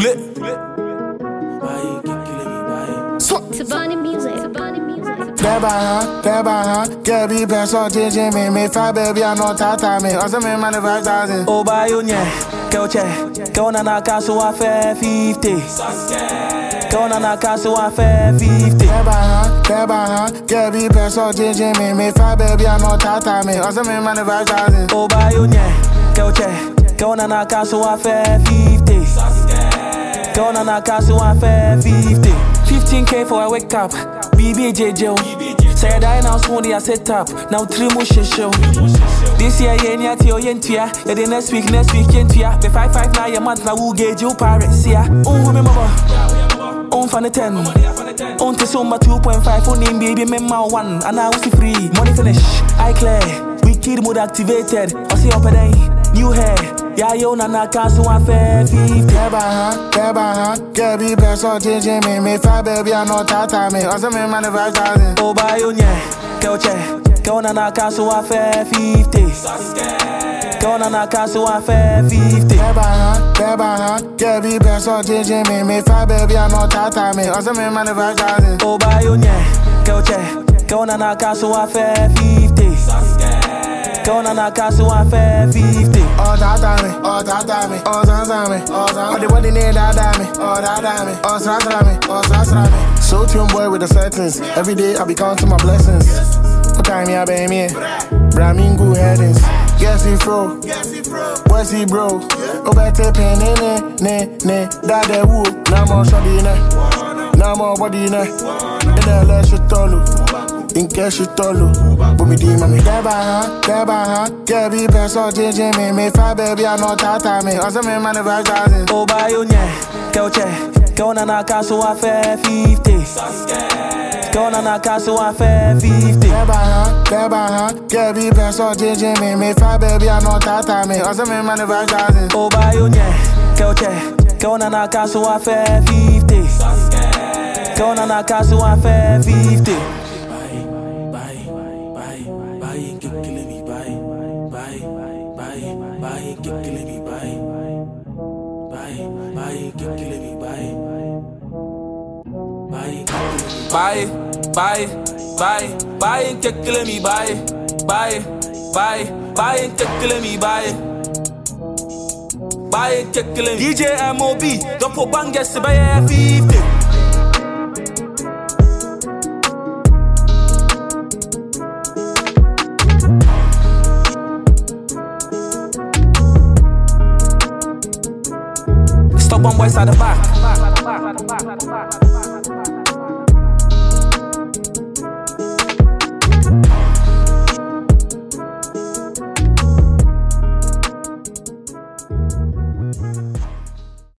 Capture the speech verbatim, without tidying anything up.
Tule. Tabani music. Tabani music. Deba, deba, get be best or J J me, me five baby, I know tata me, also me money five thousand. Oh, by you, yeah. Go check. Go on a castle of fifty. Go on a castle of fifty. Deba, deba, get be best or J J me, me five baby, I know tata me, also me money five thousand. Oh, by you, yeah. Go check. Go on a castle of fifty. Go on a castle of fifty. fifteen K for a wake up. B B J J. Said I now smoothie I set up. Now three more show. This year yen ya tio yen tia. Yeah, the next week, next week yen tia. The five five nine a month now who gauge you pirates yeah. Oh remember. On fan the ten. On to summa two point five on him baby member one. And now it's free. Money finish. I clear. We kid mode activated. I see up a day. New hair. Yeah, yo, nana, castle, I fair fifty. Deba, deba, get be best or J J me, me five baby, I know tata me, also me money five thousand. Oh, by you, yeah. Go check. Go on a castle, I fair fifty. Go on a castle, I fair fifty. Deba, deba, get be best or J J me, me five baby, I know tata me, also me money five thousand. Oh, by you, yeah. Go check. Go on a castle, I fair fifty. Go on a castle, I fair fifty. Oh, tata me, oh, tata me, oh, sansa me, oh, sansa me. Oh, the body need that me, oh, that me, oh, sansa me, oh, sansa me. So tune boy with the settings. Every day I be counting my blessings. What time ya be me? Bramingo headings. Yes, he fro. Where's he bro? Oh, better pay ne ne ne ne. That they woo. No more shoddy ne. No more body ne. In the last shit all. In case you tolo, but me di mami. Deba, deba, get be best or J J me, me five baby, I know tata me, also me money five thousand. Oh, by you, yeah. Go check. Go on a castle, I fair fifty. Go on a castle, I fair fifty. Deba, deba, get be best or J J me, me five baby, I know tata me, also me money five thousand. Oh, by you, yeah. Go check. Go on a castle, I fair fifty. Go on a castle, I fair fifty. Bye, bye, bye, bye, and kill me, bye, bye, bye, bye, and kill me, bye, bye, and kill me. D J M O B, don't put bangers to buy fifty. Stop one boys at the back.